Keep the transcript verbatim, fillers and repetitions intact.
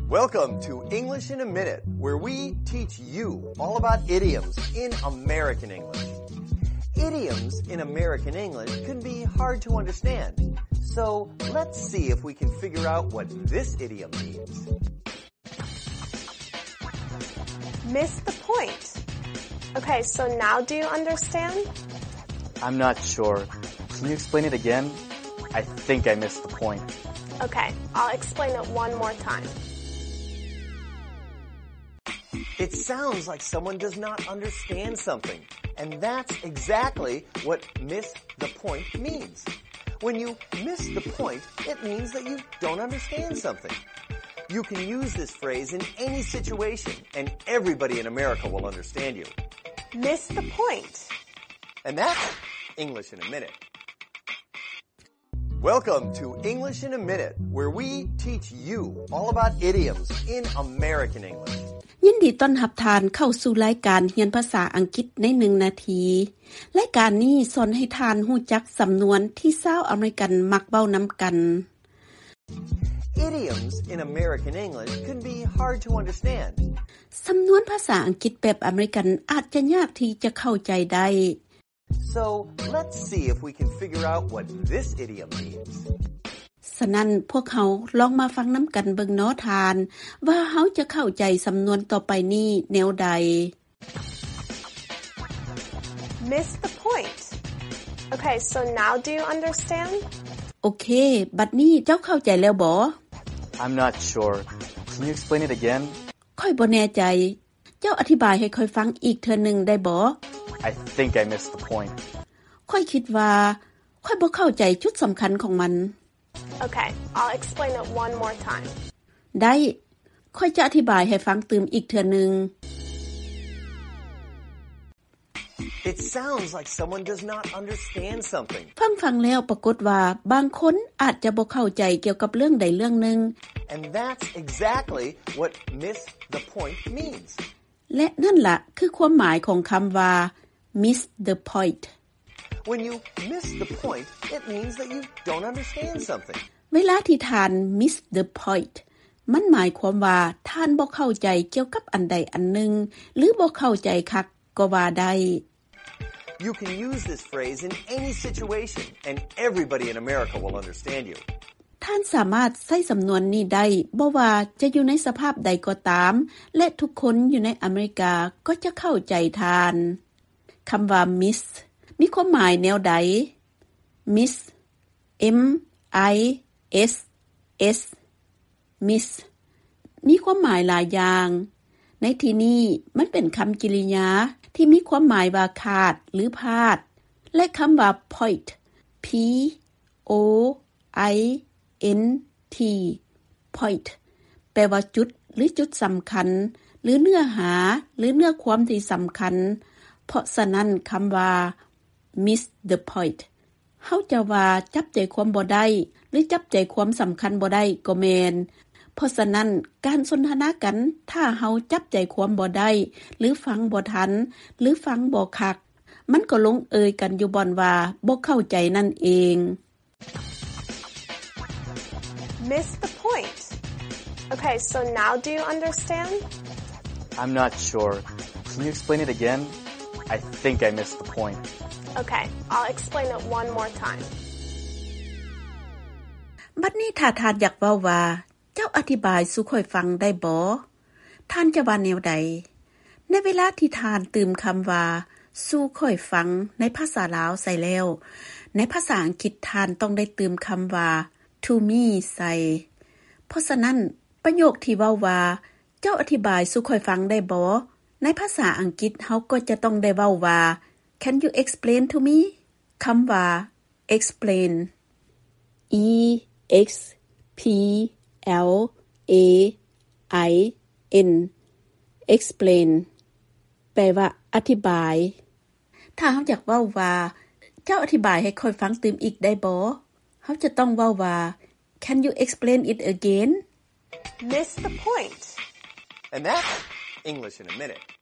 Welcome to English in a Minute, where we teach you all about idioms in American English. Idioms in American English can be hard to understand, so let's see if we can figure out what this idiom means. Missed the point. Okay, so now do you understand? I'm not sure. Can you explain it again? I think I missed the point. Okay, I'll explain it one more time. It sounds like someone does not understand something, and that's exactly what miss the point means. When you miss the point, it means that you don't understand something. You can use this phrase in any situation, and everybody in America will understand you. Miss the point. And that's English in a Minute. Welcome to English in a Minute, where we teach you all about idioms in American English. ยินดีต้อนรับทานเข้าสู่รายการเรียนภาษาอังกฤษในหนึ่งนาทีรายการนี้สอนให้ทานรู้จักสำนวนที่ชาวอเมริกันมักเว้านำกัน Idioms in American English can be hard to understand. สำนวนภาษาอังกฤษแบบอเมริกันอาจจะยากที่จะเข้าใจได้ So, let's see if we can figure out what this idiom means. ฉะนั้นพวกเขาลองมาฟังนํากันเบิ่งเนาะทานว่าเฮาจะเข้าใจสำนวนต่อไปนี้แนวใด Miss the point. Okay, so now do you understand? โอเคบัดนี้เจ้าเข้าใจแล้วบ่ I'm not sure. Can you explain it again? ค่อยบ่แน่ใจเจ้าอธิบายให้ค่อยฟังอีกเทื่อนึงได้บ่ I think I missed the point. ค่อยคิดว่าค่อยบ่เข้าใจจุดสำคัญของมัน Okay, I'll explain it one more time. ได้ค่อยจะอธิบายให้ฟังตื่มอีกเทื่อนึง It sounds like someone does not understand something. ฟังฟังแล้วปรากฏว่าบางคนอาจจะบ่เข้าใจเกี่ยวกับเรื่องใดเรื่องหนึ่ง And that's exactly what miss the point means. และนั่นล่ะคือความหมายของคำว่า miss the point When you miss the point, it means that you don't understand something. เวลาที่ทาน miss the point มันหมายความว่าท่านบ่เข้าใจเกี่ยวกับอันใดอันหนึ่งหรือบ่เข้าใจคักก็ว่าได้ You can use this phrase in any situation, and everybody in America will understand you. ท่านสามารถใช้สำนวนนี้ได้บ่ว่าจะอยู่ในสภาพใดก็ตามและทุกคนอยู่ในอเมริกาก็จะเข้าใจทานคำว่า miss มีความหมายแนวใด miss m i s s miss มีความหมายหลายอย่างในที่นี้มันเป็นคำกริยาที่มีความหมายว่าขาดหรือพลาดและคำว่า point p o i n t point แปลว่าจุดหรือจุดสำคัญหรือเนื้อหาหรือเนื้อความที่สำคัญเพราะฉะนั้นคำว่า miss the point เฮาจะว่าจับใจความบ่ได้หรือจับใจความสำคัญบ่ได้ก็แม่นเพราะฉะนั้นการสนทนากันถ้าเฮาจับใจความบ่ได้หรือฟังบ่ทันหรือฟังบ่คักมันก็ลงเอยกันอยู่บ่อนว่าบ่เข้าใจนั่นเอง Miss the point. Okay, so now do you understand? I'm not sure. Can you explain it again? I think I missed the point. Okay, I'll explain it one more time. บัดนี้ถ้าท่านอยากเว้าว่าเจ้าอธิบายสู่ค่อยฟังได้บ่ท่านจะว่าแนวใดในเวลาที่ท่านตื่มคำว่าสู่ค่อยฟังในภาษาลาวใส่แล้วในภาษาอังกฤษท่านต้องได้ตื่มคำว่า to me ใส่เพราะฉะนั้นประโยคที่เว้าว่าเจ้าอธิบายสู่ค่อยฟังได้บ่ในภาษาอังกฤษเฮาก็จะต้องได้เว้าว่า Can you explain to me คำว่า explain e x p l a i n explain แปลว่าอธิบายถ้าเฮาอยากเว้าว่าเจ้าอธิบายให้ค่อยฟังตื่มอีกได้บ่เฮาจะต้องเว้าว่า Can you explain it again? Miss the point. And that's English in a Minute.